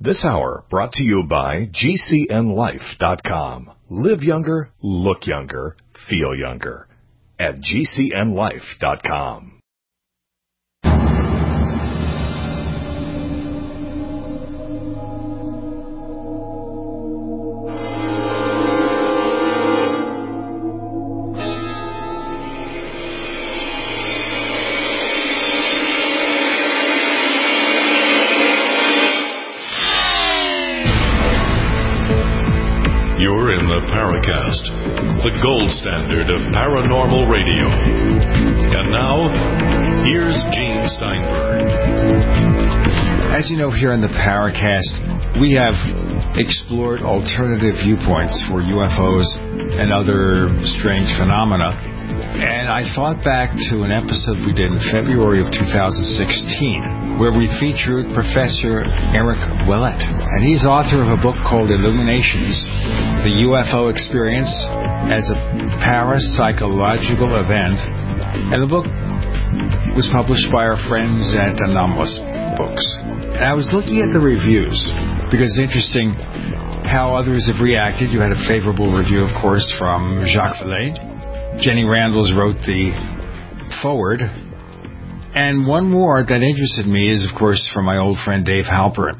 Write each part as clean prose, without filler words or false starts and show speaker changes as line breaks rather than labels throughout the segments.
This hour brought to you by GCNLife.com. Live younger, look younger, feel younger at GCNLife.com.
You're in the Paracast, the gold standard of paranormal radio. And now, here's Gene Steinberg.
As you know, here in the Paracast, we have explored alternative viewpoints for UFOs and other strange phenomena. And I thought back to an episode we did in February of 2016, where we featured Professor Eric Willett. And he's author of a book called Illuminations, The UFO Experience as a Parapsychological Event. And the book was published by our friends at Anomalous Books. And I was looking at the reviews, because it's interesting how others have reacted. You had a favorable review, of course, from Jacques Vallée. Jenny Randles wrote the foreword. And one more that interested me is, of course, from my old friend Dave Halperin.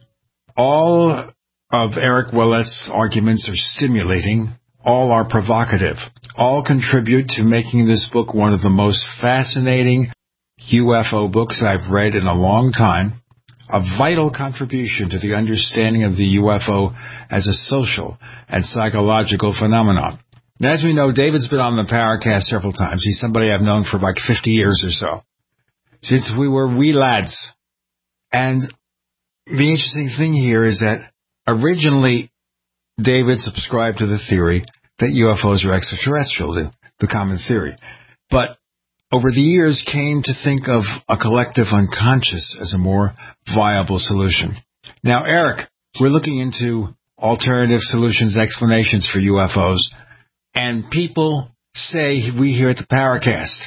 All of Eric Willett's arguments are stimulating. All are provocative. All contribute to making this book one of the most fascinating UFO books I've read in a long time. A vital contribution to the understanding of the UFO as a social and psychological phenomenon. And as we know, David's been on the Paracast several times. He's somebody I've known for like 50 years or so, since we were wee lads. And the interesting thing here is that originally David subscribed to the theory that UFOs are extraterrestrial, the common theory. But over the years came to think of a collective unconscious as a more viable solution. Now, Eric, we're looking into alternative solutions, explanations for UFOs. And people say we here at the Paracast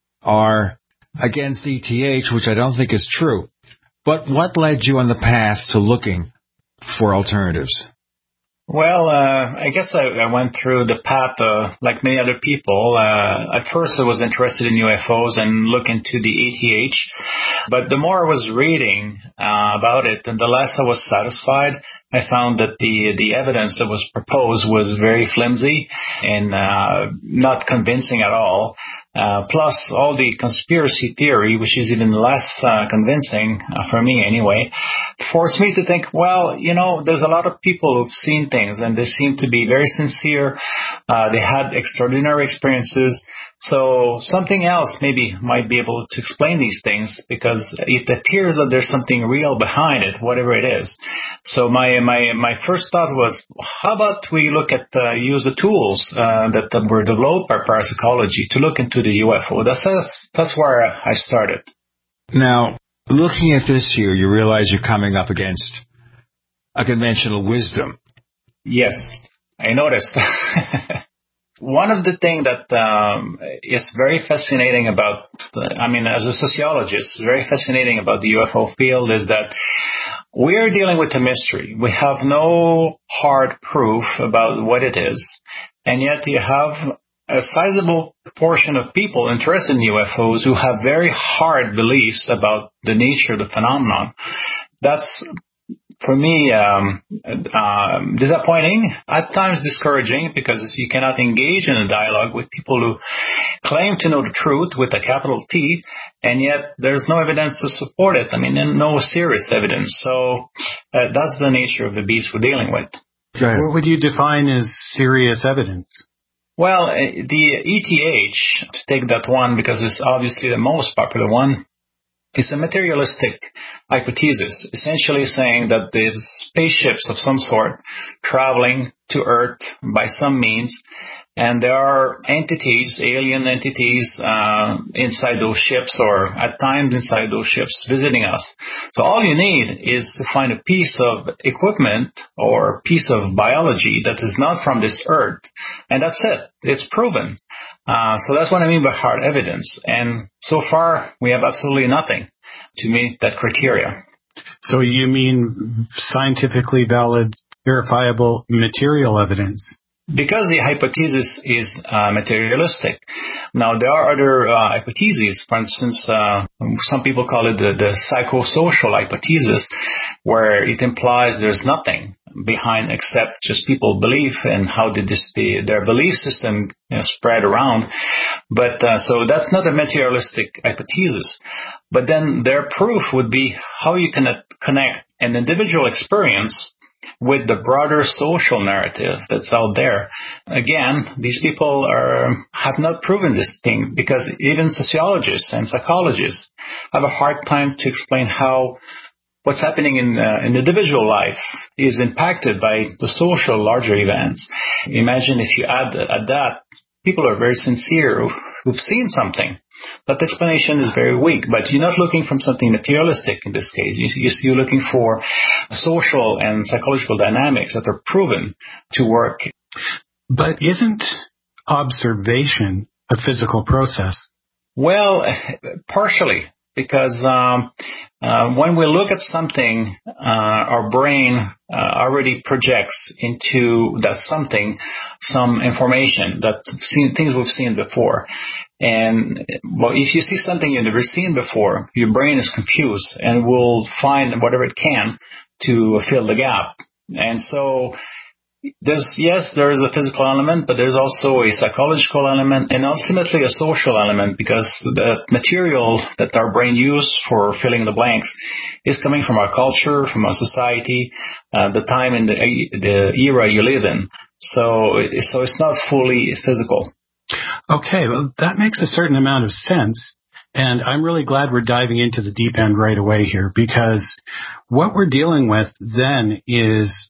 are against ETH, which I don't think is true. But what led you on the path to looking for alternatives?
Well, I guess I went through the path like many other people. At first I was interested in UFOs and look into the ETH. But the more I was reading about it, and the less I was satisfied. I found that the evidence that was proposed was very flimsy and not convincing at all. Plus, all the conspiracy theory, which is even less convincing, for me anyway, forced me to think, well, there's a lot of people who've seen things, and they seem to be very sincere. They had extraordinary experiences. So something else maybe might be able to explain these things, because it appears that there's something real behind it, whatever it is. So my first thought was, how about we look at use the tools that were developed by parapsychology to look into the UFO. That's where I started.
Now, looking at this here, you realize you're coming up against a conventional wisdom.
Yes, I noticed. One of the things that is very fascinating about, as a sociologist, very fascinating about the UFO field is that we are dealing with a mystery. We have no hard proof about what it is, and yet you have a sizable portion of people interested in UFOs who have very hard beliefs about the nature of the phenomenon. That's, for me, disappointing, at times discouraging, because you cannot engage in a dialogue with people who claim to know the truth with a capital T, and yet there's no evidence to support it. No serious evidence. So that's the nature of the beast we're dealing with.
What would you define as serious evidence?
Well, the ETH, to take that one because it's obviously the most popular one, is a materialistic hypothesis, essentially saying that there's spaceships of some sort traveling to Earth by some means, and there are entities, alien entities, inside those ships, or at times inside those ships, visiting us. So all you need is to find a piece of equipment or piece of biology that is not from this Earth, and that's it. It's proven. So that's what I mean by hard evidence. And so far, we have absolutely nothing to meet that criteria.
So you mean scientifically valid, verifiable material evidence?
Because the hypothesis is materialistic. Now, there are other hypotheses. For instance, some people call it the psychosocial hypothesis, where it implies there's nothing behind except just people belief and how their belief system spread around. But so that's not a materialistic hypothesis. But then their proof would be how you can connect an individual experience with the broader social narrative that's out there. Again, these people have not proven this thing, because even sociologists and psychologists have a hard time to explain how what's happening in individual life is impacted by the social larger events. Imagine if you add that, people are very sincere who've seen something. That explanation is very weak, but you're not looking from something materialistic in this case. You're looking for social and psychological dynamics that are proven to work.
But isn't observation a physical process?
Well, partially, because when we look at something, our brain already projects into that something some information, things we've seen before. And well, if you see something you've never seen before, your brain is confused and will find whatever it can to fill the gap. And so there is a physical element, but there's also a psychological element and ultimately a social element, because the material that our brain uses for filling the blanks is coming from our culture, from our society, the time and the era you live in. So it's not fully physical.
Okay, well, that makes a certain amount of sense, and I'm really glad we're diving into the deep end right away here, because what we're dealing with then is,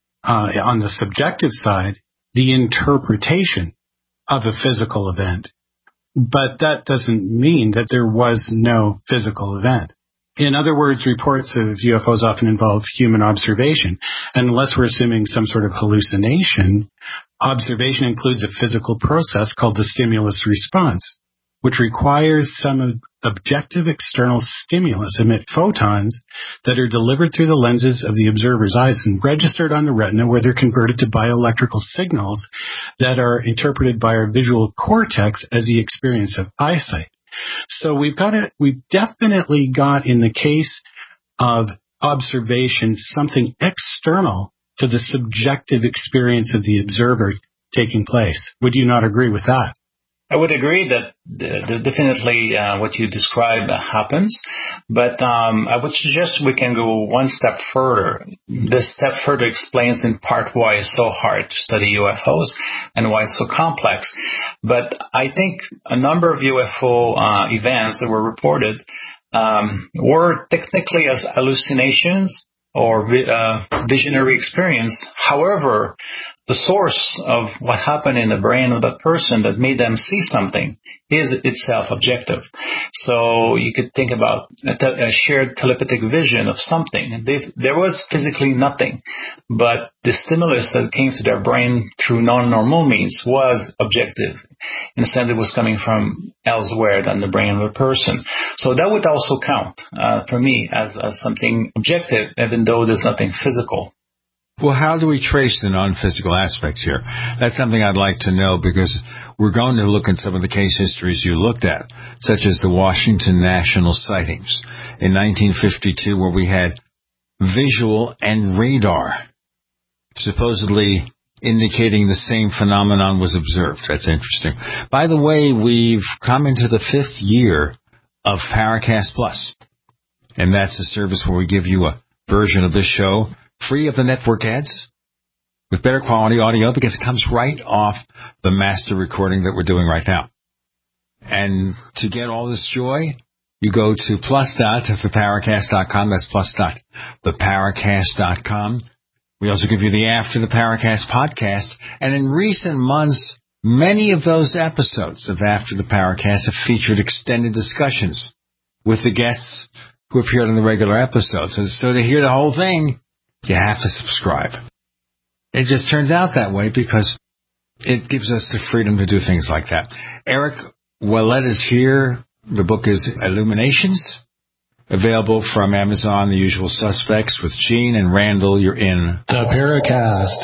on the subjective side, the interpretation of a physical event. But that doesn't mean that there was no physical event. In other words, reports of UFOs often involve human observation, and unless we're assuming some sort of hallucination, observation includes a physical process called the stimulus response, which requires some objective external stimulus emit photons that are delivered through the lenses of the observer's eyes and registered on the retina, where they're converted to bioelectrical signals that are interpreted by our visual cortex as the experience of eyesight. So we've definitely got, in the case of observation, something external to the subjective experience of the observer taking place. Would you not agree with that?
I would agree that definitely what you described happens, but I would suggest we can go one step further. This step further explains in part why it's so hard to study UFOs and why it's so complex. But I think a number of UFO events that were reported were technically as hallucinations or visionary experience. However, the source of what happened in the brain of that person that made them see something is itself objective. So you could think about a shared telepathic vision of something. There was physically nothing, but the stimulus that came to their brain through non-normal means was objective. In a sense, it was coming from elsewhere than the brain of a person. So that would also count for me as something objective, even though there's nothing physical.
Well, how do we trace the non-physical aspects here? That's something I'd like to know, because we're going to look at some of the case histories you looked at, such as the Washington National sightings in 1952, where we had visual and radar supposedly indicating the same phenomenon was observed. That's interesting. By the way, we've come into the 5th year of Paracast Plus, and that's a service where we give you a version of this show free of the network ads, with better quality audio, because it comes right off the master recording that we're doing right now. And to get all this joy, you go to plus.theparacast.com. That's plus.theparacast.com. We also give you the After the Paracast podcast. And in recent months, many of those episodes of After the Paracast have featured extended discussions with the guests who appeared on the regular episodes. And so to hear the whole thing, you have to subscribe. It just turns out that way because it gives us the freedom to do things like that. Eric Ouellet is here. The book is Illuminations, Available from Amazon, the usual suspects. With Gene and Randall, you're in
the Paracast.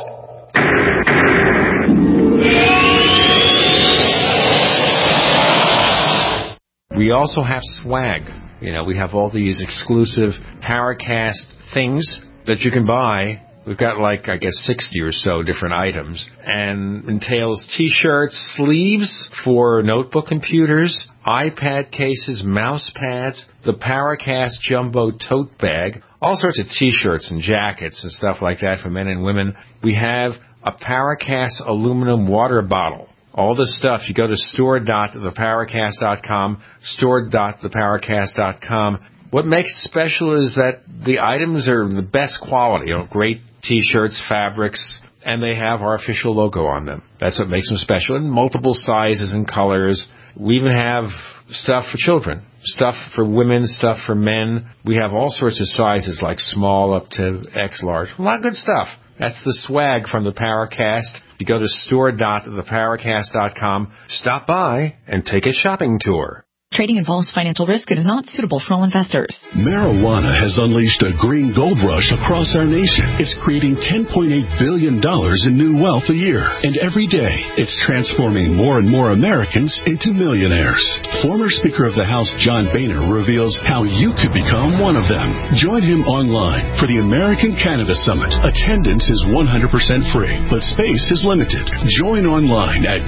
We also have swag. We have all these exclusive Paracast things that you can buy. We've got 60 or so different items, and entails T-shirts, sleeves for notebook computers, iPad cases, mouse pads, the Paracast Jumbo tote bag, all sorts of T-shirts and jackets and stuff like that for men and women. We have a Paracast aluminum water bottle. All this stuff, you go to store.theparacast.com, store.theparacast.com. What makes it special is that the items are the best quality, great T-shirts, fabrics, and they have our official logo on them. That's what makes them special, in multiple sizes and colors. We even have stuff for children, stuff for women, stuff for men. We have all sorts of sizes, like small up to X large. A lot of good stuff. That's the swag from the Paracast. You go to store.theparacast.com, stop by, and take a shopping tour.
Trading involves financial risk and is not suitable for all investors.
Marijuana has unleashed a green gold rush across our nation. It's creating $10.8 billion in new wealth a year. And every day, it's transforming more and more Americans into millionaires. Former Speaker of the House John Boehner reveals how you could become one of them. Join him online for the American Cannabis Summit. Attendance is 100% free, but space is limited. Join online at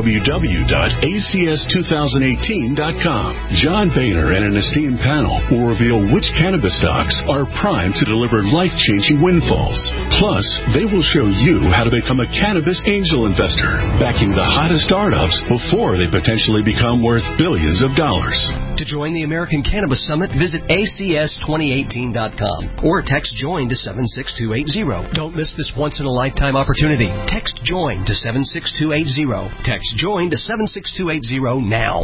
www.acs2018.com. John Boehner and an esteemed panel will reveal which cannabis stocks are primed to deliver life-changing windfalls. Plus, they will show you how to become a cannabis angel investor, backing the hottest startups before they potentially become worth billions of dollars.
To join the American Cannabis Summit, visit acs2018.com or text JOIN to 76280. Don't miss this once-in-a-lifetime opportunity. Text JOIN to 76280. Text JOIN to 76280 now.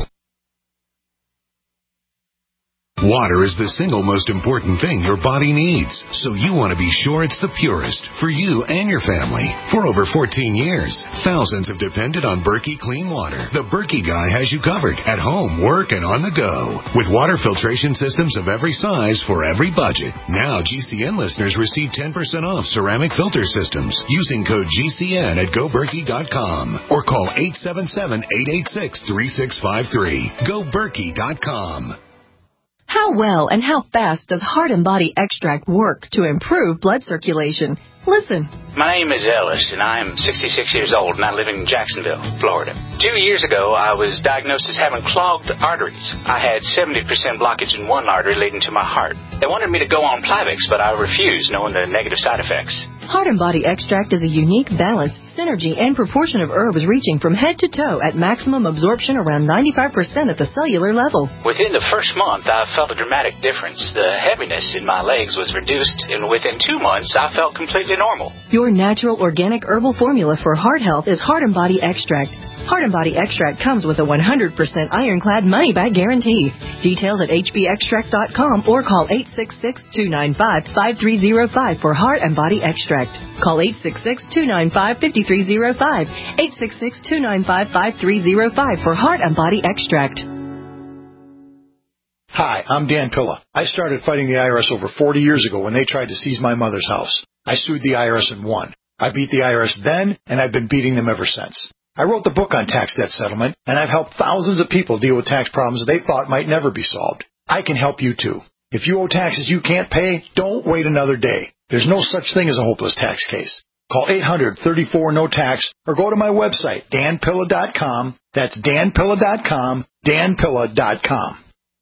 Water is the single most important thing your body needs, so you want to be sure it's the purest for you and your family. For over 14 years, thousands have depended on Berkey Clean Water. The Berkey guy has you covered at home, work, and on the go. With water filtration systems of every size for every budget. Now GCN listeners receive 10% off ceramic filter systems using code GCN at GoBerkey.com or call 877-886-3653. GoBerkey.com.
How well and how fast does Heart and Body Extract work to improve blood circulation? Listen.
My name is Ellis, and I am 66 years old, and I live in Jacksonville, Florida. 2 years ago, I was diagnosed as having clogged arteries. I had 70% blockage in one artery leading to my heart. They wanted me to go on Plavix, but I refused, knowing the negative side effects.
Heart and Body Extract is a unique balance, synergy, and proportion of herbs reaching from head to toe at maximum absorption around 95% at the cellular level.
Within the first month, I felt a dramatic difference. The heaviness in my legs was reduced, and within 2 months, I felt completely normal.
Your natural organic herbal formula for heart health is Heart and Body Extract. Heart and Body Extract comes with a 100% ironclad money-back guarantee. Details at hbextract.com or call 866-295-5305 for Heart and Body Extract. Call 866-295-5305. 866-295-5305 for Heart and Body Extract.
Hi, I'm Dan Pilla. I started fighting the IRS over 40 years ago when they tried to seize my mother's house. I sued the IRS and won. I beat the IRS then, and I've been beating them ever since. I wrote the book on tax debt settlement, and I've helped thousands of people deal with tax problems they thought might never be solved. I can help you too. If you owe taxes you can't pay, don't wait another day. There's no such thing as a hopeless tax case. Call 800-34-NO-TAX or go to my website, danpilla.com. That's danpilla.com, danpilla.com.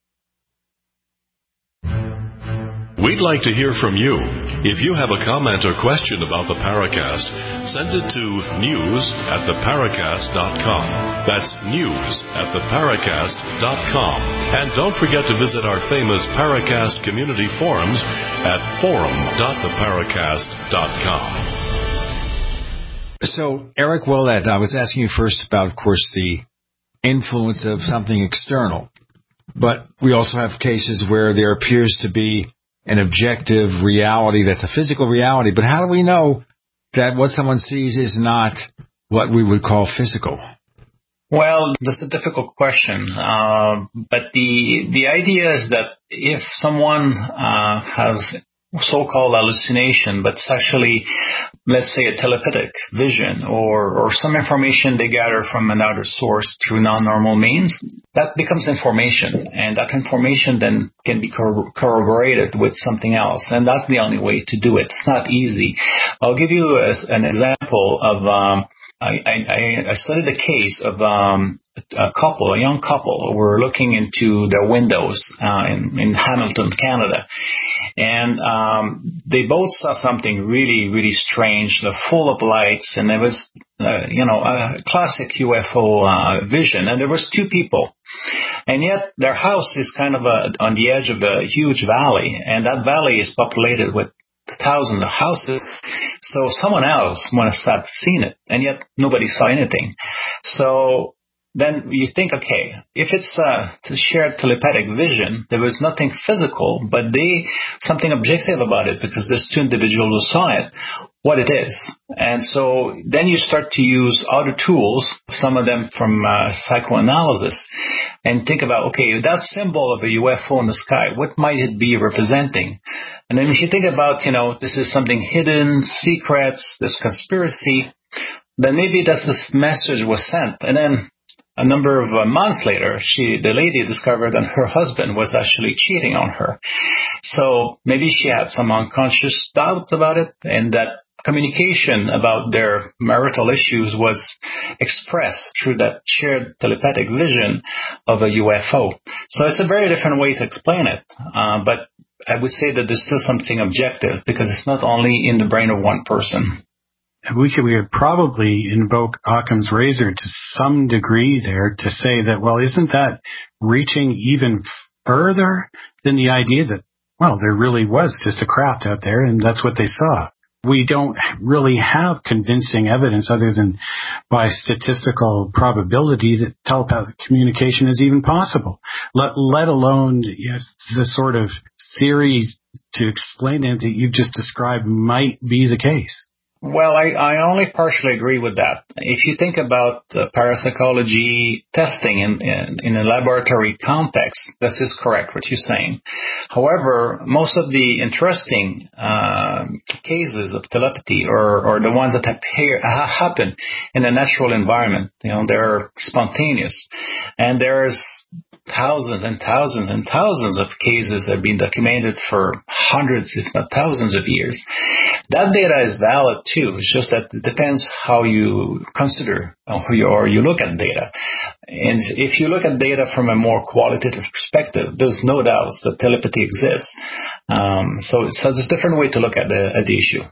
We'd like to hear from you. If you have a comment or question about the Paracast, send it to news@theparacast.com. That's news@theparacast.com. And don't forget to visit our famous Paracast community forums at forum.theparacast.com.
So, Eric Willett, I was asking you first about, of course, the influence of something external. But we also have cases where there appears to be an objective reality that's a physical reality. But how do we know that what someone sees is not what we would call physical?
Well, that's a difficult question, but the idea is that if someone has so-called hallucination, but it's actually, let's say, a telepathic vision or some information they gather from another source through non-normal means, that becomes information, and that information then can be corroborated with something else, and that's the only way to do it. It's not easy. I'll give you an example of I studied the case of a young couple who were looking into their windows in Hamilton, Canada. And they both saw something really, really strange, full of lights, and there was, a classic UFO vision. And there was two people. And yet their house is kind of on the edge of a huge valley, and that valley is populated with thousands of houses. So someone else must have seen it, and yet nobody saw anything. So then you think, okay, if it's a shared telepathic vision, there was nothing physical, but something objective about it, because there's two individuals who saw it, what it is. And so then you start to use other tools, some of them from psychoanalysis, and think about, okay, that symbol of a UFO in the sky, what might it be representing? And then if you think about, this is something hidden, secrets, this conspiracy, then maybe this message was sent. And then a number of months later, the lady discovered that her husband was actually cheating on her. So maybe she had some unconscious doubts about it, and that communication about their marital issues was expressed through that shared telepathic vision of a UFO. So it's a very different way to explain it. But I would say that there's still something objective, because it's not only in the brain of one person.
We would probably invoke Occam's razor to some degree there to say that, well, isn't that reaching even further than the idea that, well, there really was just a craft out there and that's what they saw? We don't really have convincing evidence other than by statistical probability that telepathic communication is even possible, let alone the sort of theories to explain it that you've just described might be the case.
Well, I only partially agree with that. If you think about parapsychology testing in a laboratory context, this is correct what you're saying. However, most of the interesting cases of telepathy are the ones that happen in a natural environment. They're spontaneous, and there's thousands and thousands and thousands of cases that have been documented for hundreds, if not thousands of years. That data is valid too. It's just that it depends how you consider or you look at data. And if you look at data from a more qualitative perspective, there's no doubt that telepathy exists. So there's a different way to look at the issue.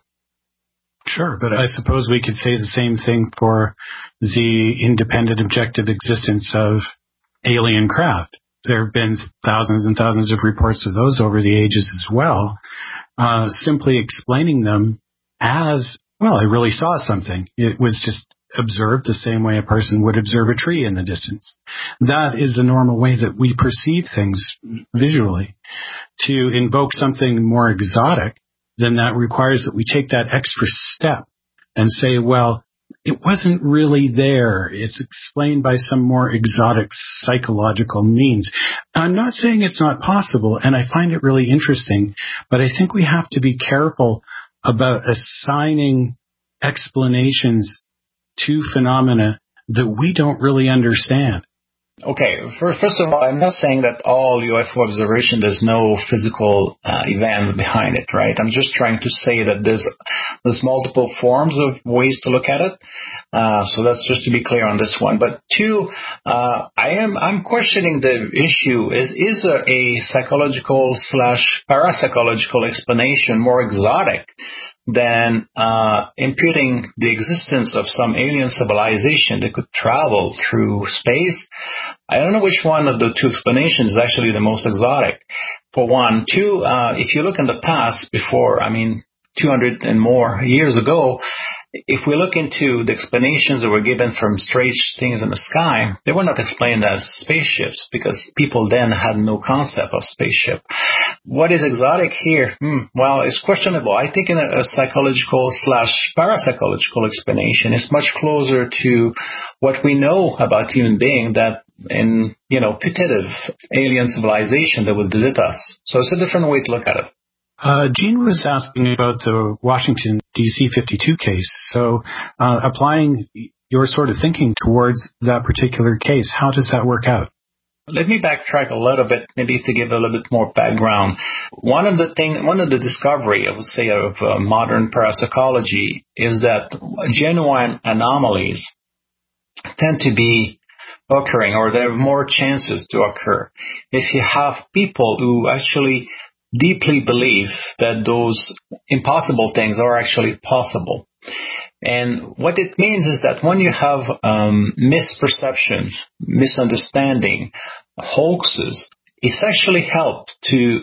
Sure, but I suppose we could say the same thing for the independent objective existence of alien craft. There have been thousands and thousands of reports of those over the ages as well, simply explaining them as, well, I really saw something. It was just observed the same way a person would observe a tree in the distance. That is the normal way that we perceive things visually. To invoke something more exotic, then that requires that we take that extra step and say, well, it wasn't really there. It's explained by some more exotic psychological means. I'm not saying it's not possible, and I find it really interesting, but I think we have to be careful about assigning explanations to phenomena that we don't really understand.
Okay, first of all, I'm not saying that all UFO observation, there's no physical event behind it, right? I'm just trying to say that there's multiple forms of ways to look at it. So that's just to be clear on this one. But two, I'm questioning the issue. Is a psychological / parapsychological explanation more exotic than imputing the existence of some alien civilization that could travel through space? I don't know which one of the two explanations is actually the most exotic, for one. Two, if you look in the past, before, 200 and more years ago, if we look into the explanations that were given from strange things in the sky, they were not explained as spaceships because people then had no concept of spaceship. What is exotic here? Well, it's questionable. I think in a psychological/parapsychological explanation, it's much closer to what we know about human being that in, putative alien civilization that would visit us. So it's a different way to look at it.
Gene was asking about the Washington, D.C. 52 case. So applying your sort of thinking towards that particular case, how does that work out?
Let me backtrack a little bit, maybe to give a little bit more background. One of the discovery, I would say, of modern parapsychology is that genuine anomalies tend to be occurring, or there are more chances to occur if you have people who actually deeply believe that those impossible things are actually possible. And what it means is that when you have misperceptions, misunderstanding, hoaxes, it's actually helped to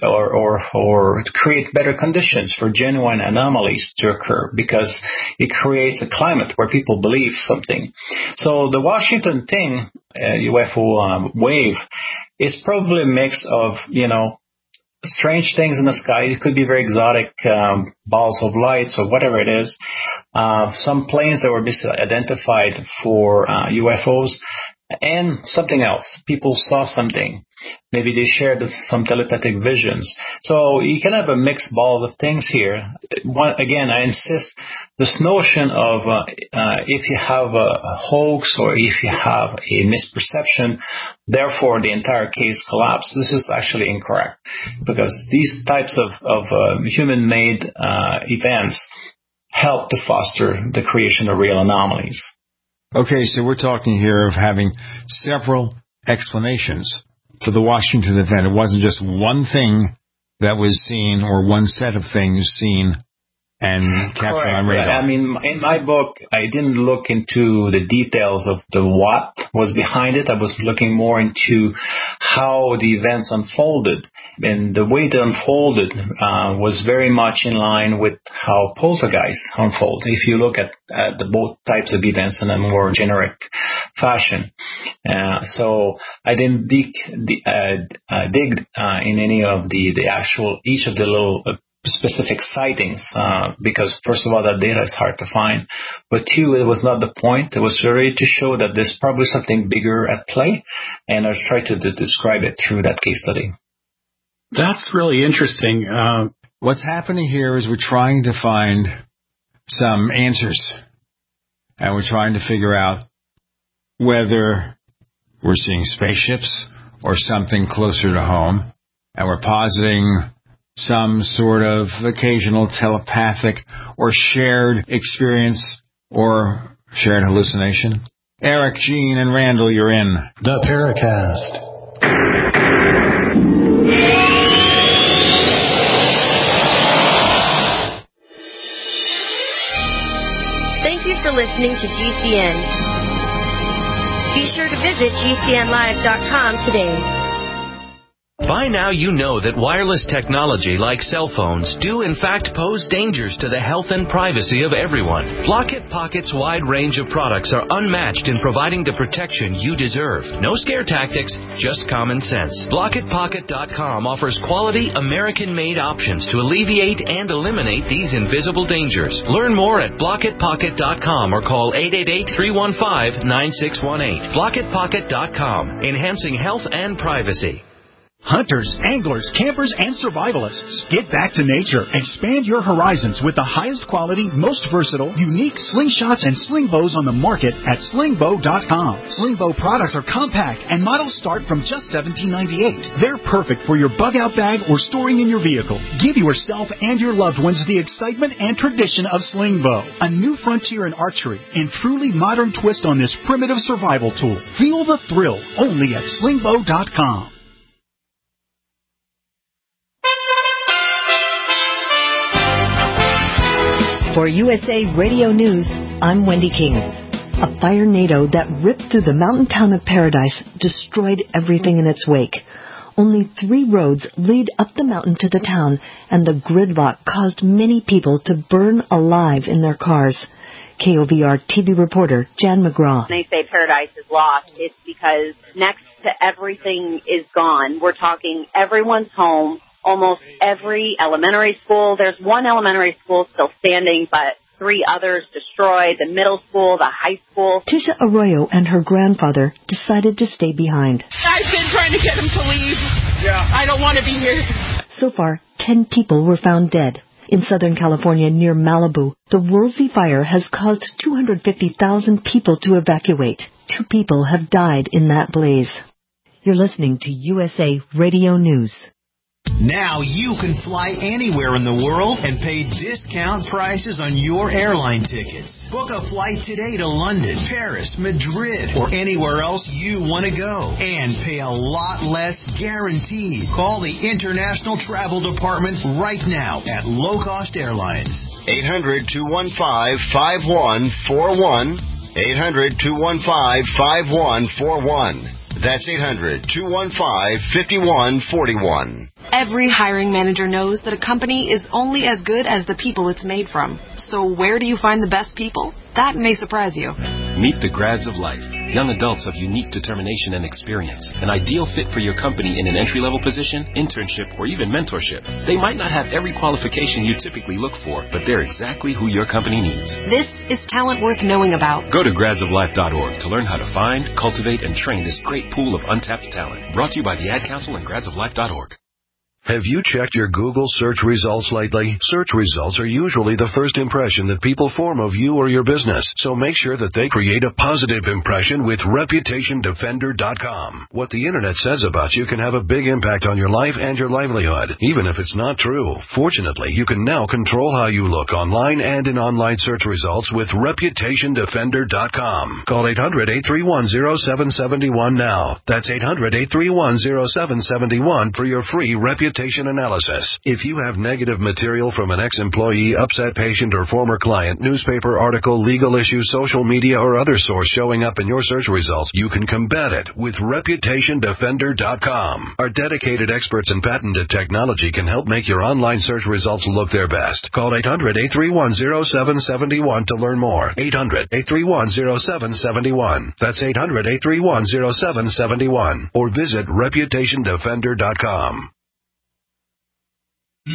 or to create better conditions for genuine anomalies to occur, because it creates a climate where people believe something. So the Washington thing, UFO wave, is probably a mix of, strange things in the sky. It could be very exotic balls of lights or whatever it is. Some planes that were misidentified for UFOs, and something else. People saw something. Maybe they shared some telepathic visions. So you can have a mixed ball of things here. Again, I insist, this notion of if you have a hoax or if you have a misperception, therefore the entire case collapsed, this is actually incorrect. Because these types of human-made events help to foster the creation of real anomalies.
Okay, so we're talking here of having several explanations for the Washington event. It wasn't just one thing that was seen or one set of things seen and captured on radar.
I mean, in my book, I didn't look into the details of the what was behind it. I was looking more into how the events unfolded. And the way they unfolded was very much in line with how poltergeists unfold, if you look at the both types of events in a more generic fashion. So I didn't dig in any of the actual, each of the little specific sightings, because first of all, that data is hard to find, but two, it was not the point. It was really to show that there's probably something bigger at play, and I tried to describe it through that case study.
That's really interesting.
What's happening here is we're trying to find some answers, and we're trying to figure out whether we're seeing spaceships or something closer to home, and we're positing some sort of occasional telepathic or shared experience or shared hallucination. Eric, Gene, and Randall, you're in
the Paracast.
Thank you for listening to GCN. Be sure to visit GCNlive.com today.
By now you know that wireless technology like cell phones do in fact pose dangers to the health and privacy of everyone. Blockit Pocket's wide range of products are unmatched in providing the protection you deserve. No scare tactics, just common sense. BlockitPocket.com offers quality American-made options to alleviate and eliminate these invisible dangers. Learn more at BlockitPocket.com or call 888-315-9618. BlockitPocket.com, enhancing health and privacy.
Hunters, anglers, campers, and survivalists. Get back to nature. Expand your horizons with the highest quality, most versatile, unique slingshots and sling bows on the market at slingbow.com. Slingbow products are compact and models start from just $17.98. They're perfect for your bug out bag or storing in your vehicle. Give yourself and your loved ones the excitement and tradition of Slingbow, a new frontier in archery and truly modern twist on this primitive survival tool. Feel the thrill only at slingbow.com.
For USA Radio News, I'm Wendy King. A firenado that ripped through the mountain town of Paradise destroyed everything in its wake. Only 3 roads lead up the mountain to the town, and the gridlock caused many people to burn alive in their cars. KOVR TV reporter Jan McGraw.
When they say paradise is lost, it's because next to everything is gone. We're talking everyone's home, almost every elementary school. There's one elementary school still standing, but 3 others destroyed, the middle school, the high school.
Tisha Arroyo and her grandfather decided to stay behind.
I've been trying to get him to leave. Yeah. I don't want to be here.
So far, 10 people were found dead. In Southern California near Malibu, the Woolsey fire has caused 250,000 people to evacuate. 2 people have died in that blaze. You're listening to USA Radio News.
Now you can fly anywhere in the world and pay discount prices on your airline tickets. Book a flight today to London, Paris, Madrid, or anywhere else you want to go. And pay a lot less guaranteed. Call the International Travel Department right now at Low Cost Airlines.
800-215-5141. 800-215-5141. That's 800-215-5141.
Every hiring manager knows that a company is only as good as the people it's made from. So where do you find the best people? That may surprise you.
Meet the grads of life. Young adults of unique determination and experience. An ideal fit for your company in an entry-level position, internship, or even mentorship. They might not have every qualification you typically look for, but they're exactly who your company needs.
This is talent worth knowing about.
Go to gradsoflife.org to learn how to find, cultivate, and train this great pool of untapped talent. Brought to you by the Ad Council and gradsoflife.org.
Have you checked your Google search results lately? Search results are usually the first impression that people form of you or your business, so make sure that they create a positive impression with ReputationDefender.com. What the Internet says about you can have a big impact on your life and your livelihood, even if it's not true. Fortunately, you can now control how you look online and in online search results with ReputationDefender.com. Call 800-831-0771 now. That's 800-831-0771 for your free reputation analysis. If you have negative material from an ex-employee, upset patient, or former client, newspaper article, legal issue, social media, or other source showing up in your search results, you can combat it with ReputationDefender.com. Our dedicated experts in patented technology can help make your online search results look their best. Call 800-831-0771 to learn more. 800-831-0771. That's 800-831-0771. Or visit ReputationDefender.com.
This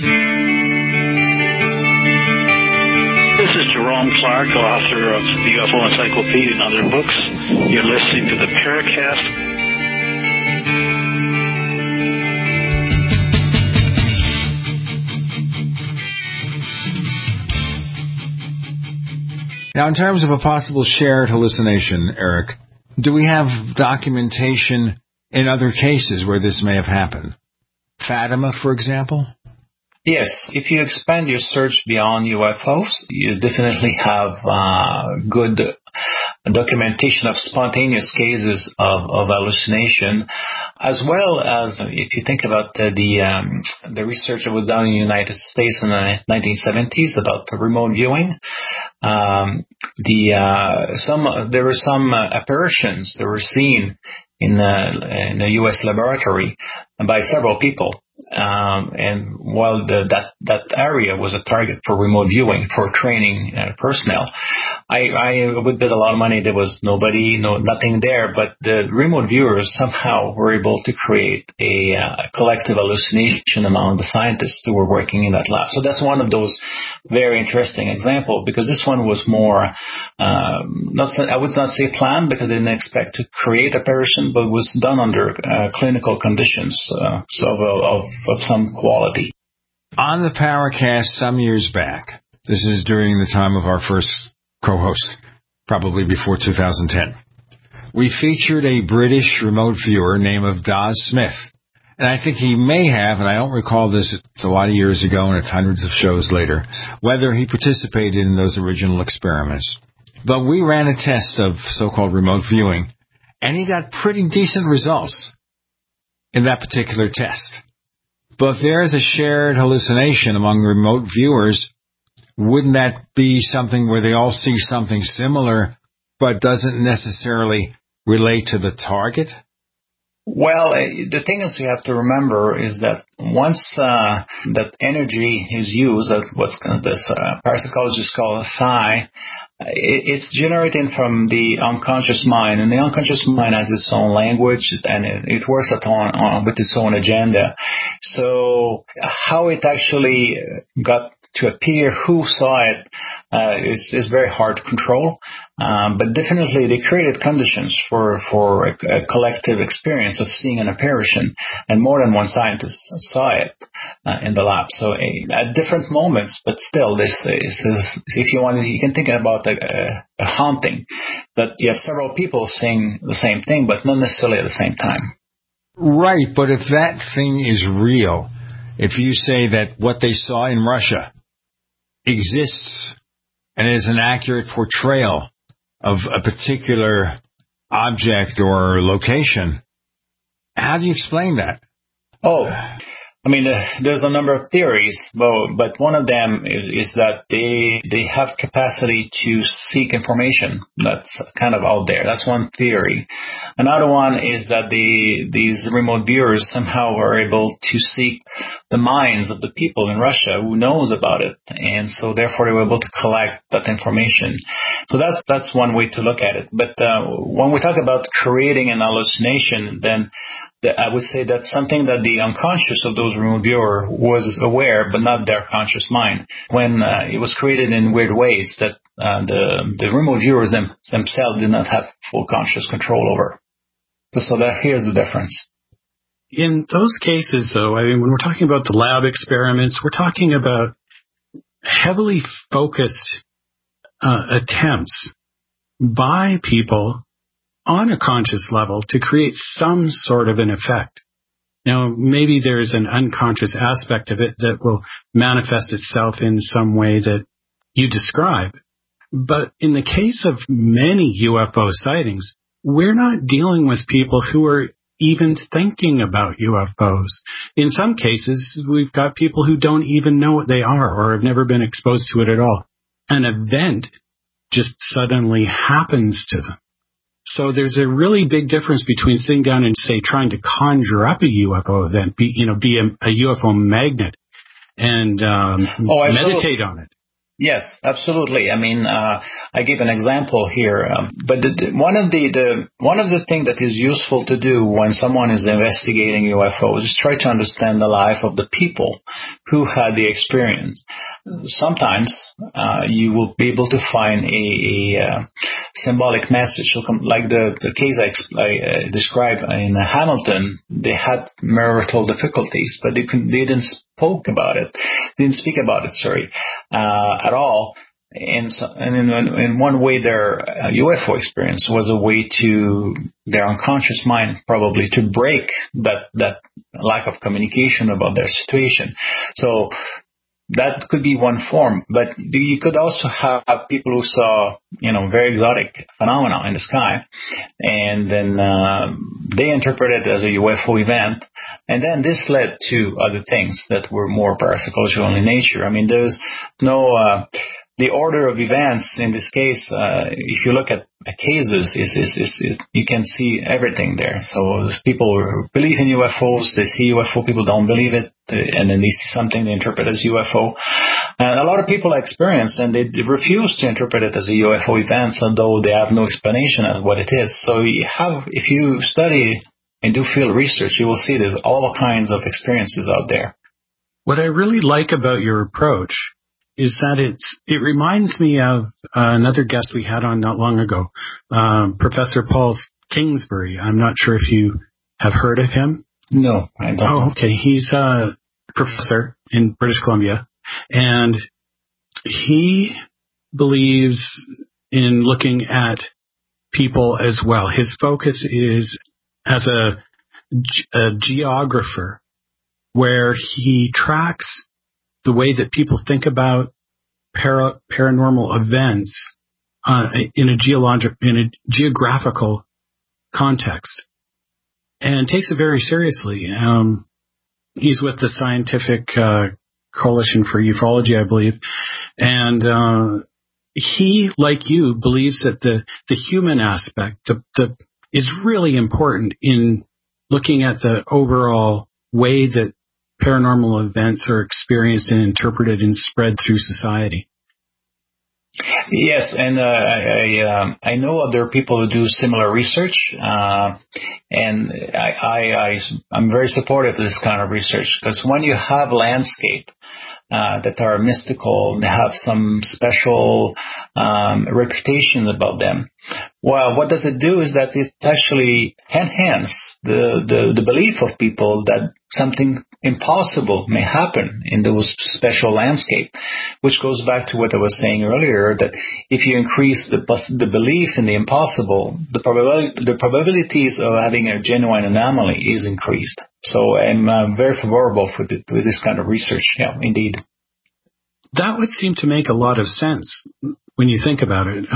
is Jerome Clark, author of the UFO Encyclopedia and other books. You're listening to the Paracast.
Now, in terms of a possible shared hallucination, Eric, do we have documentation in other cases where this may have happened? Fatima, for example?
Yes, if you expand your search beyond UFOs, you definitely have good documentation of spontaneous cases of hallucination, as well as if you think about the research that was done in the United States in the 1970s about the remote viewing. There were some apparitions that were seen in a U.S. laboratory by several people. And while that area was a target for remote viewing for training personnel, I would bet a lot of money there was nothing there, but the remote viewers somehow were able to create a collective hallucination among the scientists who were working in that lab. So that's one of those very interesting examples, because this one was more, I would not say planned, because they didn't expect to create apparition, but was done under clinical conditions, of some quality.
On the Paracast some years back, this is during the time of our first co-host, probably before 2010, we featured a British remote viewer named Daz Smith. And I think he may have, and I don't recall this, it's a lot of years ago and it's hundreds of shows later, whether he participated in those original experiments. But we ran a test of so-called remote viewing, and he got pretty decent results in that particular test. But if there's a shared hallucination among remote viewers, wouldn't that be something where they all see something similar, but doesn't necessarily relate to the target?
Well, the thing is you have to remember is that once that energy is used, that's what's this parapsychologists call a psi, it's generated from the unconscious mind, and the unconscious mind has its own language, and it works with its own agenda. So how it actually got to appear, who saw it, is very hard to control. But definitely they created conditions for a collective experience of seeing an apparition, and more than one scientist saw it in the lab. So at different moments, but still, this is, if you want, you can think about a haunting, that you have several people saying the same thing, but not necessarily at the same time.
Right, but if that thing is real, if you say that what they saw in Russia exists and is an accurate portrayal of a particular object or location, how do you explain that?
Oh, I mean, there's a number of theories, but one of them is that they have capacity to seek information that's kind of out there. That's one theory. Another one is that these remote viewers somehow are able to seek the minds of the people in Russia who knows about it, and so therefore they were able to collect that information. So that's one way to look at it. But when we talk about creating an hallucination, then I would say that's something that the unconscious of those remote viewers was aware, but not their conscious mind. When it was created in weird ways that the remote viewers themselves did not have full conscious control over. So here's the difference.
In those cases, though, I mean, when we're talking about the lab experiments, we're talking about heavily focused attempts by people on a conscious level to create some sort of an effect. Now, maybe there's an unconscious aspect of it that will manifest itself in some way that you describe. But in the case of many UFO sightings, we're not dealing with people who are even thinking about UFOs. In some cases, we've got people who don't even know what they are or have never been exposed to it at all. An event just suddenly happens to them. So there's a really big difference between sitting down and, say, trying to conjure up a UFO event, be a UFO magnet and meditate on it.
Yes, absolutely. I mean, I give an example here, but one of the things that is useful to do when someone is investigating UFOs is try to understand the life of the people who had the experience. Sometimes you will be able to find a symbolic message, like the case I described in Hamilton. They had marital difficulties, but they didn't speak about it, at all. And in one way, their UFO experience was a way to their unconscious mind, probably, to break that lack of communication about their situation. So that could be one form, but you could also have people who saw, very exotic phenomena in the sky, and then they interpreted it as a UFO event, and then this led to other things that were more parapsychological in nature. I mean, there's no the order of events in this case. If you look at cases, you can see everything there. So people who believe in UFOs, they see UFO. People don't believe it, and then they see something they interpret as UFO. And a lot of people experience, and they refuse to interpret it as a UFO event, although they have no explanation as what it is. So if you study and do field research, you will see there's all kinds of experiences out there.
What I really like about your approach is that it reminds me of another guest we had on not long ago, Professor Paul Kingsbury. I'm not sure if you have heard of him.
No, I don't.
Oh, okay. He's a professor in British Columbia, and he believes in looking at people as well. His focus is as a geographer, where he tracks the way that people think about paranormal events in a geographical context, and takes it very seriously. He's with the Scientific Coalition for Ufology, I believe, and he, like you, believes that the human aspect is really important in looking at the overall way that paranormal events are experienced and interpreted and spread through society.
Yes, and I know other people who do similar research, and I'm very supportive of this kind of research, because when you have landscape that are mystical, they have some special reputation about them. Well, what does it do is that it actually enhances the belief of people that something impossible may happen in those special landscape, which goes back to what I was saying earlier, that if you increase the belief in the impossible, the probabilities of having a genuine anomaly is increased. So I'm very favorable with this kind of research. Yeah, indeed.
That would seem to make a lot of sense when you think about it.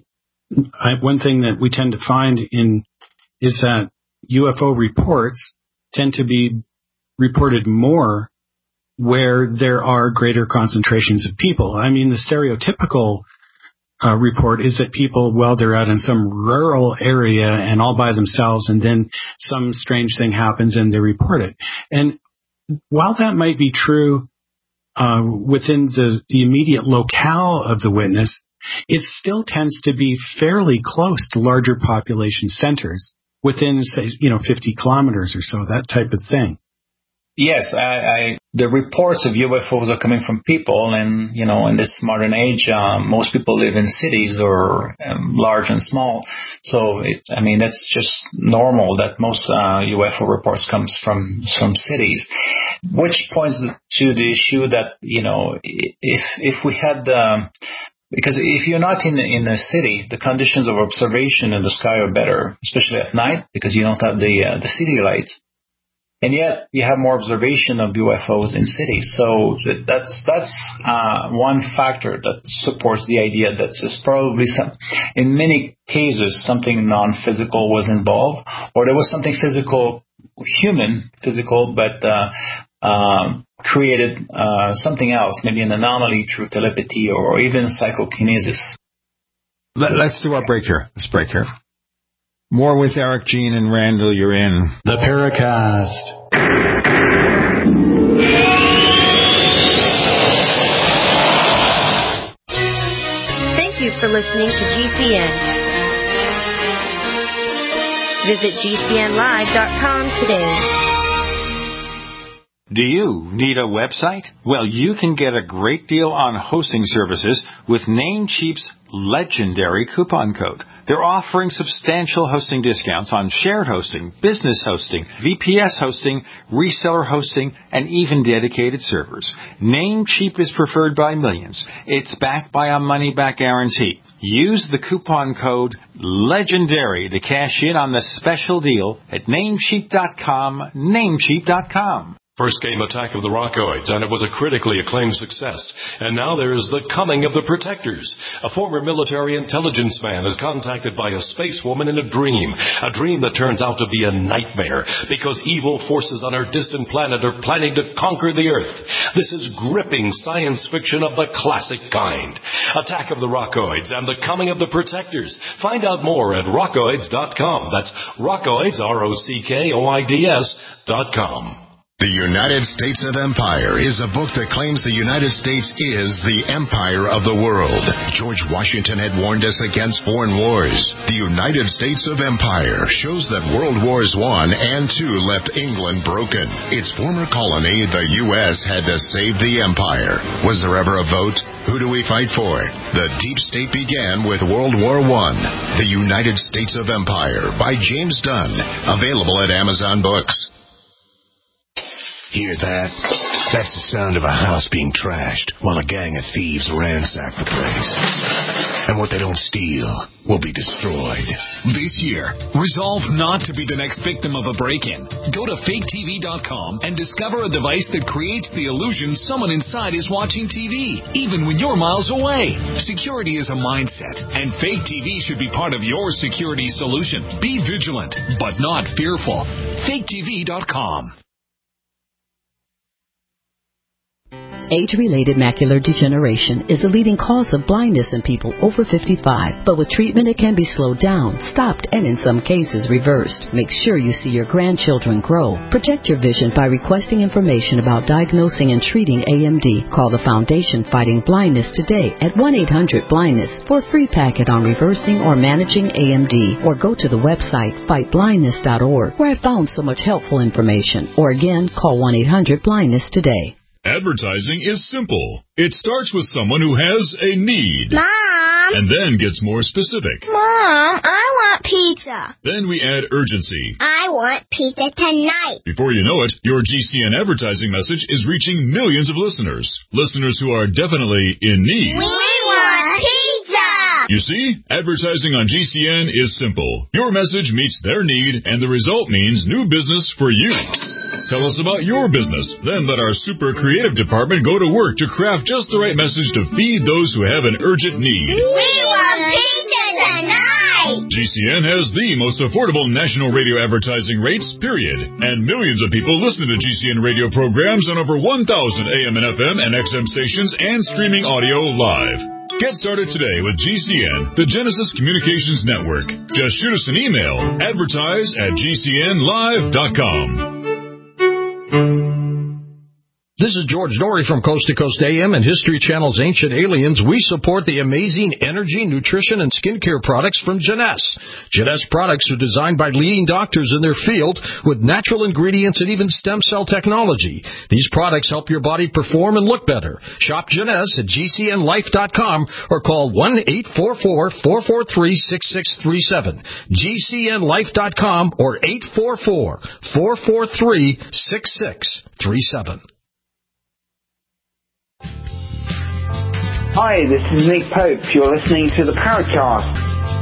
One thing that we tend to find is that UFO reports tend to be reported more where there are greater concentrations of people. I mean, the stereotypical report is that people, well, they're out in some rural area and all by themselves, and then some strange thing happens and they report it. And while that might be true within the immediate locale of the witness, it still tends to be fairly close to larger population centers within, say, 50 kilometers or so, that type of thing.
Yes, the reports of UFOs are coming from people, and, in this modern age, most people live in cities or large and small. So, that's just normal that most UFO reports comes from cities, which points to the issue that, if we had because if you're not in a city, the conditions of observation in the sky are better, especially at night, because you don't have the city lights. And yet, you have more observation of UFOs in cities. So that's one factor that supports the idea that there's probably in many cases, something non-physical was involved, or there was something physical, but created something else, maybe an anomaly through telepathy or even psychokinesis.
Let's do our break here. Let's break here. More with Eric, Gene, and Randall. You're in
the Paracast.
Thank you for listening to GCN. Visit GCNlive.com today.
Do you need a website? Well, you can get a great deal on hosting services with Namecheap's legendary coupon code. They're offering substantial hosting discounts on shared hosting, business hosting, VPS hosting, reseller hosting, and even dedicated servers. Namecheap is preferred by millions. It's backed by a money-back guarantee. Use the coupon code LEGENDARY to cash in on the special deal at Namecheap.com, Namecheap.com.
First came Attack of the Rockoids, and it was a critically acclaimed success. And now there's The Coming of the Protectors. A former military intelligence man is contacted by a space woman in a dream that turns out to be a nightmare because evil forces on our distant planet are planning to conquer the Earth. This is gripping science fiction of the classic kind. Attack of the Rockoids and The Coming of the Protectors. Find out more at rockoids.com. That's Rockoids, ROCKOIDS.com.
The United States of Empire is a book that claims the United States is the empire of the world. George Washington had warned us against foreign wars. The United States of Empire shows that World Wars I and II left England broken. Its former colony, the U.S., had to save the empire. Was there ever a vote? Who do we fight for? The Deep State began with World War I. The United States of Empire by James Dunn. Available at Amazon Books.
Hear that? That's the sound of a house being trashed while a gang of thieves ransack the place. And what they don't steal will be destroyed.
This year, resolve not to be the next victim of a break-in. Go to faketv.com and discover a device that creates the illusion someone inside is watching TV, even when you're miles away. Security is a mindset, and Fake TV should be part of your security solution. Be vigilant, but not fearful. faketv.com.
Age-related macular degeneration is a leading cause of blindness in people over 55, but with treatment it can be slowed down, stopped, and in some cases reversed. Make sure you see your grandchildren grow. Protect your vision by requesting information about diagnosing and treating AMD. Call the Foundation Fighting Blindness today at 1-800-BLINDNESS for a free packet on reversing or managing AMD, or go to the website fightblindness.org, where I found so much helpful information. Or again, call 1-800-BLINDNESS today.
Advertising is simple. It starts with someone who has a need.
Mom!
And then gets more specific.
Mom, I want pizza.
Then we add urgency.
I want pizza tonight.
Before you know it, your GCN advertising message is reaching millions of listeners. Listeners who are definitely in need.
We want pizza!
You see, advertising on GCN is simple. Your message meets their need, and the result means new business for you. Tell us about your business. Then let our super creative department go to work to craft just the right message to feed those who have an urgent need.
We want pizza tonight!
GCN has the most affordable national radio advertising rates, period. And millions of people listen to GCN radio programs on over 1,000 AM and FM and XM stations and streaming audio live. Get started today with GCN, the Genesis Communications Network. Just shoot us an email, advertise@gcnlive.com.
This is George Norrie from Coast to Coast AM and History Channel's Ancient Aliens. We support the amazing energy, nutrition, and skincare products from Jeunesse. Jeunesse products are designed by leading doctors in their field with natural ingredients and even stem cell technology. These products help your body perform and look better. Shop Jeunesse at GCNlife.com or call 1-844-443-6637. GCNlife.com or 844-443-6637.
Hi, this is Nick Pope. You're listening to the Paracast.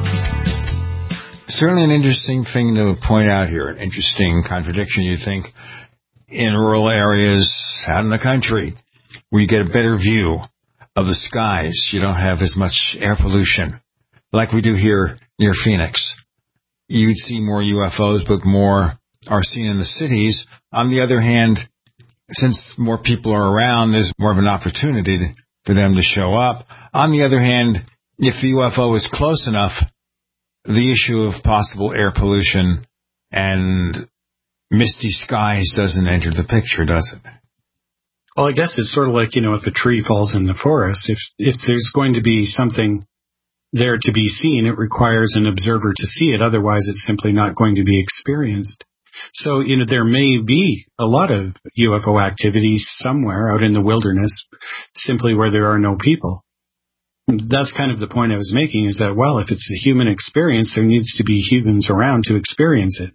Certainly an interesting thing to point out here, an interesting contradiction, you think, in rural areas out in the country where you get a better view of the skies. You don't have as much air pollution like we do here near Phoenix. You'd see more UFOs, but more are seen in the cities. On the other hand, since more people are around, there's more of an opportunity for them to show up. On the other hand, if the UFO is close enough, the issue of possible air pollution and misty skies doesn't enter the picture, does it?
Well, I guess it's sort of like, if a tree falls in the forest, if there's going to be something there to be seen, it requires an observer to see it. Otherwise, it's simply not going to be experienced. So, there may be a lot of UFO activity somewhere out in the wilderness, simply where there are no people. That's kind of the point I was making, is that, well, if it's a human experience, there needs to be humans around to experience it.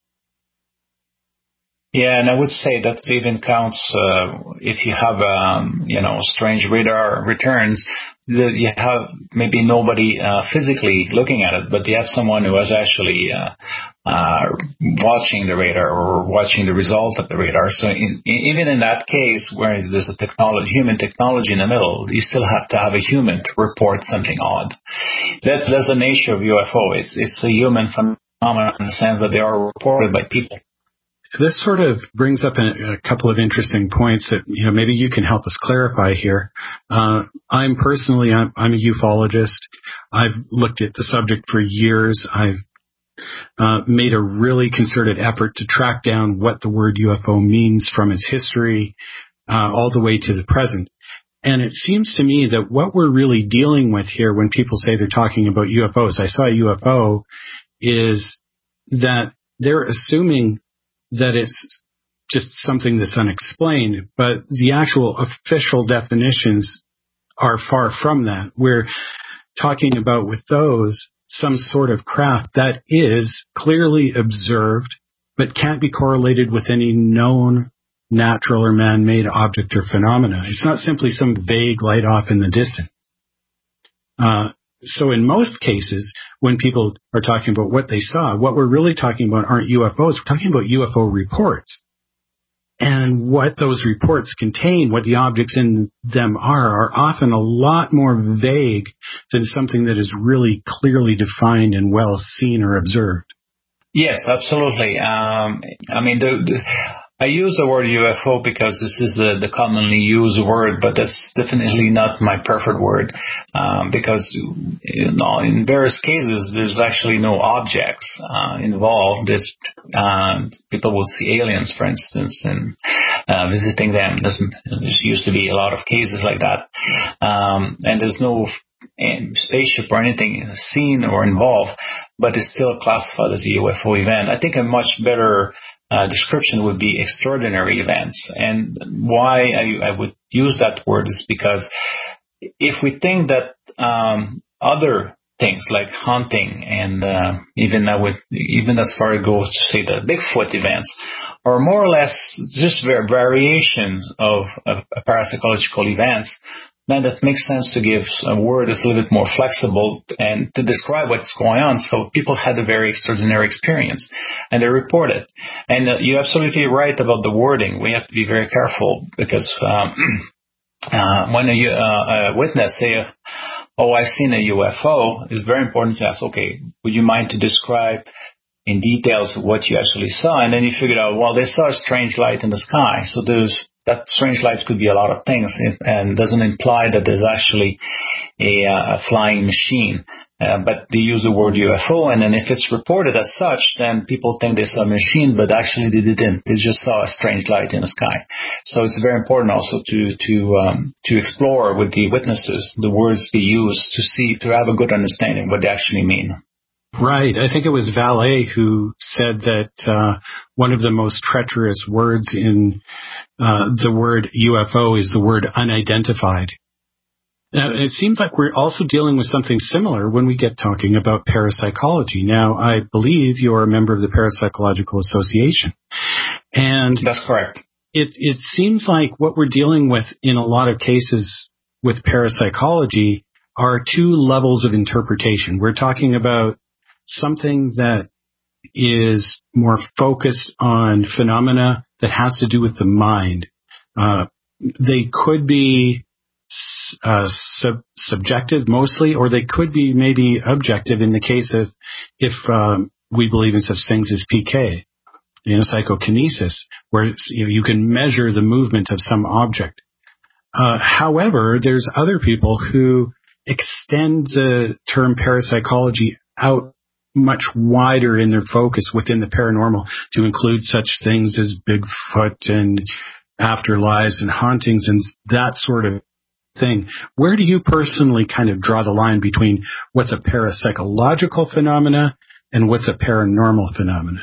Yeah, and I would say that even counts if you have, strange radar returns. You have maybe nobody physically looking at it, but you have someone who is actually watching the radar or watching the result of the radar. So even in that case, where there's a human technology in the middle, you still have to have a human to report something odd. That's the nature of UFO. It's a human phenomenon in the sense that they are reported by people.
This sort of brings up a couple of interesting points that, maybe you can help us clarify here. I'm a ufologist. I've looked at the subject for years. I've made a really concerted effort to track down what the word UFO means from its history all the way to the present. And it seems to me that what we're really dealing with here when people say they're talking about UFOs, I saw a UFO, is that they're assuming that it's just something that's unexplained, but the actual official definitions are far from that. We're talking about with those some sort of craft that is clearly observed, but can't be correlated with any known natural or man-made object or phenomena. It's not simply some vague light off in the distance. So in most cases, when people are talking about what they saw, what we're really talking about aren't UFOs. We're talking about UFO reports. And what those reports contain, what the objects in them are often a lot more vague than something that is really clearly defined and well seen or observed.
Yes, absolutely. I use the word UFO because this is the commonly used word, but that's definitely not my preferred word, because in various cases there's actually no objects involved. There's people will see aliens, for instance, and visiting them. There used to be a lot of cases like that, and there's no spaceship or anything seen or involved, but it's still classified as a UFO event. I think a much better description would be extraordinary events. And why I would use that word is because if we think that other things like hunting and even as far as it goes to say the Bigfoot events are more or less just variations of parapsychological events, then it makes sense to give a word that's a little bit more flexible and to describe what's going on. So people had a very extraordinary experience and they report it. And you're absolutely right about the wording. We have to be very careful because when a witness say, "Oh, I've seen a UFO," it's very important to ask, okay, would you mind to describe in details what you actually saw? And then you figure out, well, they saw a strange light in the sky. So that strange light could be a lot of things, and doesn't imply that there's actually a flying machine. But they use the word UFO, and then if it's reported as such, then people think they saw a machine, but actually they didn't. They just saw a strange light in the sky. So it's very important also to explore with the witnesses the words they use to have a good understanding of what they actually mean.
Right. I think it was Vallée who said that one of the most treacherous words in the word UFO is the word unidentified. Now, it seems like we're also dealing with something similar when we get talking about parapsychology. Now, I believe you're a member of the Parapsychological Association. And
that's correct.
It seems like what we're dealing with in a lot of cases with parapsychology are two levels of interpretation. We're talking about something that is more focused on phenomena that has to do with the mind. They could be subjective mostly, or they could be maybe objective in the case of if we believe in such things as PK, psychokinesis, where you can measure the movement of some object. However, there's other people who extend the term parapsychology out much wider in their focus within the paranormal to include such things as Bigfoot and afterlives and hauntings and that sort of thing. Where do you personally kind of draw the line between what's a parapsychological phenomena and what's a paranormal phenomena?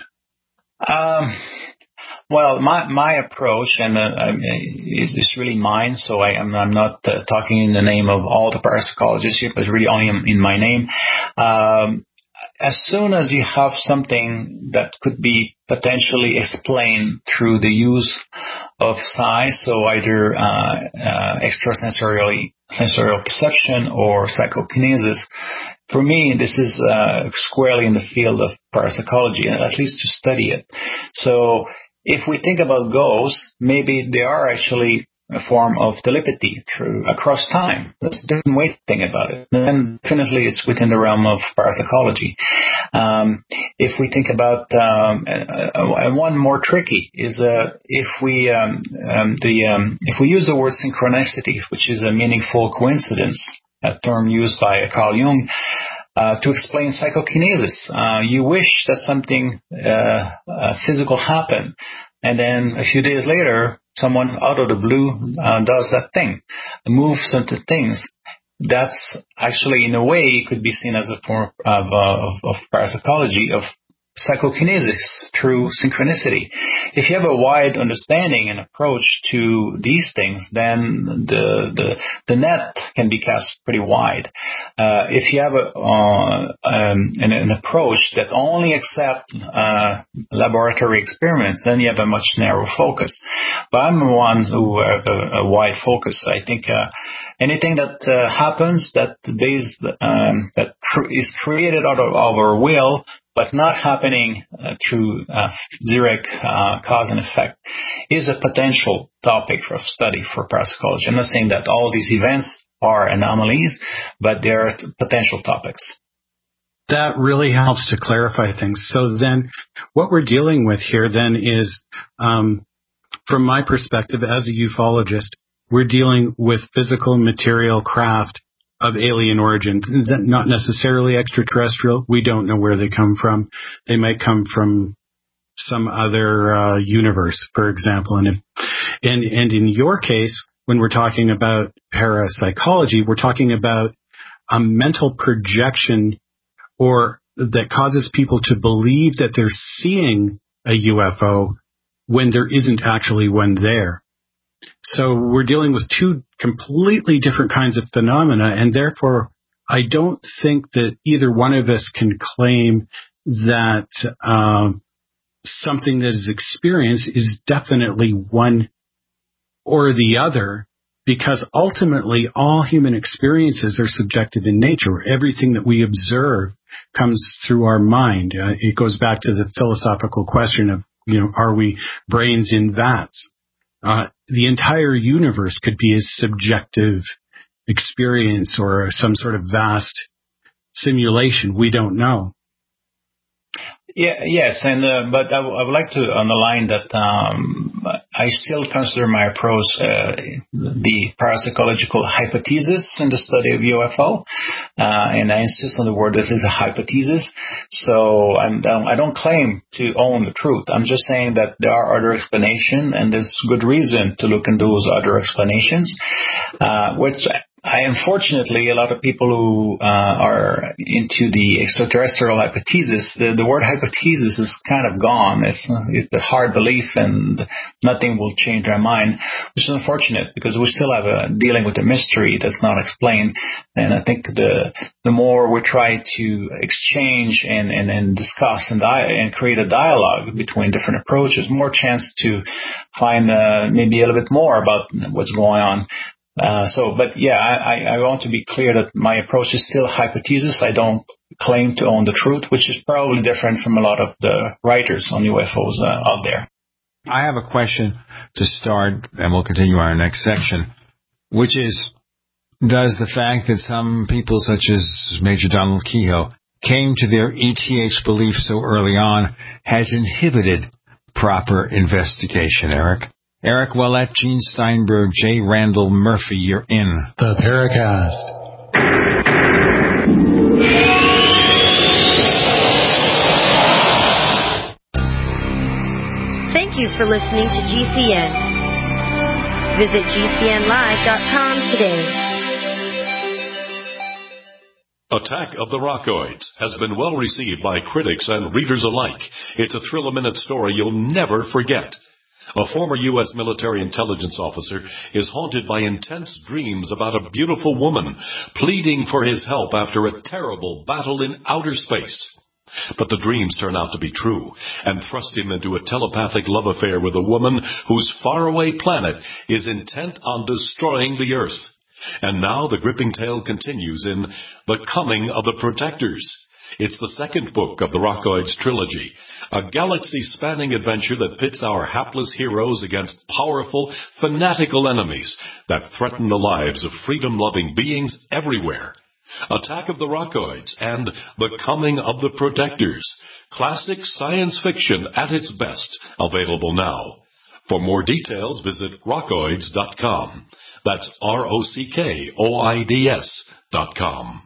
Well, my approach is really mine, so I'm not talking in the name of all the parapsychologists here, but really only in my name. As soon as you have something that could be potentially explained through the use of psi, so either sensorial perception or psychokinesis, for me, this is squarely in the field of parapsychology, at least to study it. So if we think about ghosts, maybe they are actually a form of telepathy across time. That's a different way to think about it. And definitely it's within the realm of parapsychology. If we think about one more tricky is if we use the word synchronicity, which is a meaningful coincidence, a term used by Carl Jung, to explain psychokinesis. You wish that something physical happened, and then a few days later, someone out of the blue does that thing, moves into things. That's actually, in a way, could be seen as a form of parapsychology, of psychokinesis through synchronicity. If you have a wide understanding and approach to these things, then the net can be cast pretty wide. If you have an approach that only accepts laboratory experiments, then you have a much narrower focus. But I'm one who have a wide focus. I think anything that happens that is created out of our will, but not happening through direct cause and effect, is a potential topic for study for parapsychology. I'm not saying that all these events are anomalies, but they are potential topics.
That really helps to clarify things. So then what we're dealing with here then is from my perspective as a ufologist, we're dealing with physical material craft of alien origin, not necessarily extraterrestrial. We don't know where they come from. They might come from some other universe, for example. And in your case, when we're talking about parapsychology, we're talking about a mental projection or that causes people to believe that they're seeing a UFO when there isn't actually one there. So we're dealing with two completely different kinds of phenomena, and therefore I don't think that either one of us can claim that something that is experienced is definitely one or the other, because ultimately all human experiences are subjective in nature. Everything that we observe comes through our mind. It goes back to the philosophical question of, are we brains in vats? The entire universe could be a subjective experience or some sort of vast simulation. We don't know.
Yeah, yes, and but I would like to underline that I still consider my approach the parapsychological hypothesis in the study of UFO, and I insist on the word this is a hypothesis. So I don't claim to own the truth. I'm just saying that there are other explanations, and there's good reason to look into those other explanations, which unfortunately, a lot of people who are into the extraterrestrial hypothesis, the word hypothesis is kind of gone. It's a hard belief, and nothing will change their mind, which is unfortunate because we still have dealing with a mystery that's not explained. And I think the more we try to exchange and discuss and create a dialogue between different approaches, more chance to find maybe a little bit more about what's going on. But yeah, I want to be clear that my approach is still hypothesis. I don't claim to own the truth, which is probably different from a lot of the writers on UFOs out there.
I have a question to start, and we'll continue our next section, which is, does the fact that some people such as Major Donald Kehoe came to their ETH belief so early on has inhibited proper investigation, Eric? Eric Ouellette, Gene Steinberg, J. Randall Murphy, you're in
the Paracast.
Thank you for listening to GCN. Visit GCNlive.com today.
Attack of the Rockoids has been well received by critics and readers alike. It's a thrill-a-minute story you'll never forget. A former U.S. military intelligence officer is haunted by intense dreams about a beautiful woman pleading for his help after a terrible battle in outer space. But the dreams turn out to be true and thrust him into a telepathic love affair with a woman whose faraway planet is intent on destroying the Earth. And now the gripping tale continues in The Coming of the Protectors. It's the second book of the Rockoids trilogy, a galaxy-spanning adventure that pits our hapless heroes against powerful, fanatical enemies that threaten the lives of freedom-loving beings everywhere. Attack of the Rockoids and The Coming of the Protectors, classic science fiction at its best, available now. For more details, visit rockoids.com. That's ROCKOIDS.com.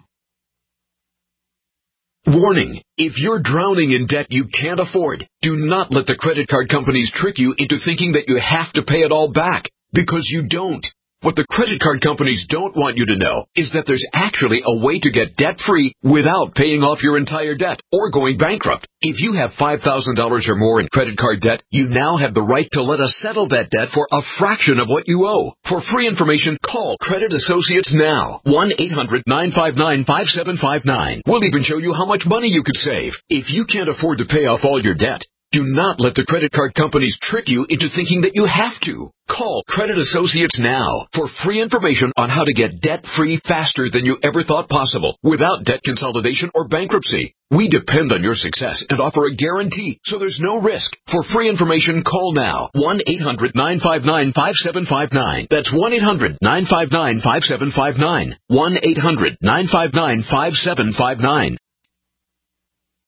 Warning, if you're drowning in debt you can't afford, do not let the credit card companies trick you into thinking that you have to pay it all back, because you don't. What the credit card companies don't want you to know is that there's actually a way to get debt-free without paying off your entire debt or going bankrupt. If you have $5,000 or more in credit card debt, you now have the right to let us settle that debt for a fraction of what you owe. For free information, call Credit Associates now. 1-800-959-5759. We'll even show you how much money you could save. If you can't afford to pay off all your debt, do not let the credit card companies trick you into thinking that you have to. Call Credit Associates now for free information on how to get debt-free faster than you ever thought possible without debt consolidation or bankruptcy. We depend on your success and offer a guarantee, so there's no risk. For free information, call now. 1-800-959-5759. That's 1-800-959-5759. 1-800-959-5759.